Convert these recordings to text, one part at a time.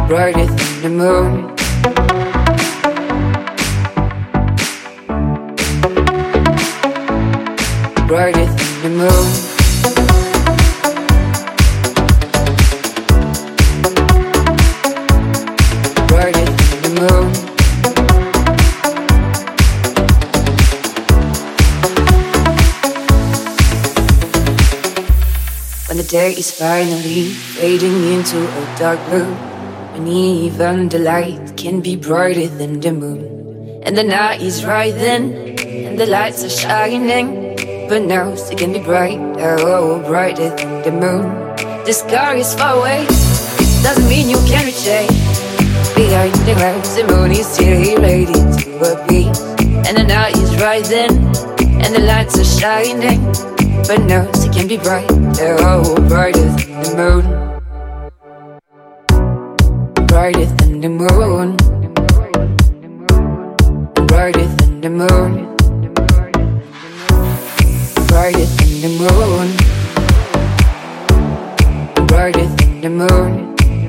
brighter than the moon. Brighter than the moon. Brighter than the moon. When the day is finally fading into a dark blue, and even the light can be brighter than the moon, and the night is right then, and the lights are shining, but now it can be bright, oh, brighter than the moon. The sky is far away, doesn't mean you can reach it. Behind the clouds, the moon is still ready to appear, and the night is right then, and the lights are shining, but now it can be bright, oh, brighter than the moon. Brighter than the moon. Brighter than the moon. Brighter than the moon. Brighter than the moon.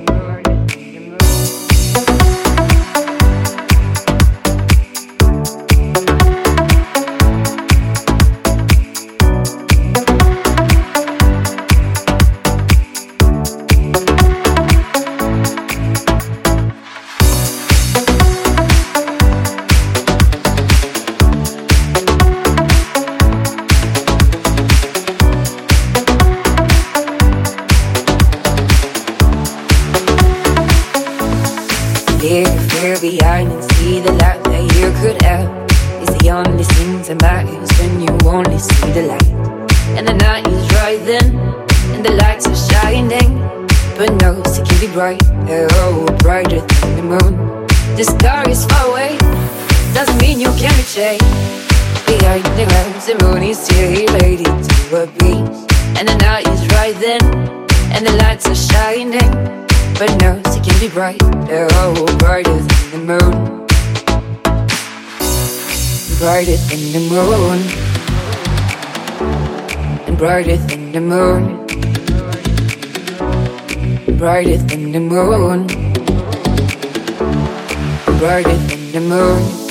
Look behind and see the light that you could have. It's the only thing that matters when you only see the light. And the night is right then, and the lights are shining, but no, it can be bright, oh, brighter than the moon. The sky is far away, doesn't mean you can reach it. Behind the clouds, the moon is still ready to appear, and the night is right then, and the lights are shining, but no, it can be bright, oh, brighter than the moon. Brighter than the moon. And brighter than the moon. Brighter than the moon. Brighter than the moon.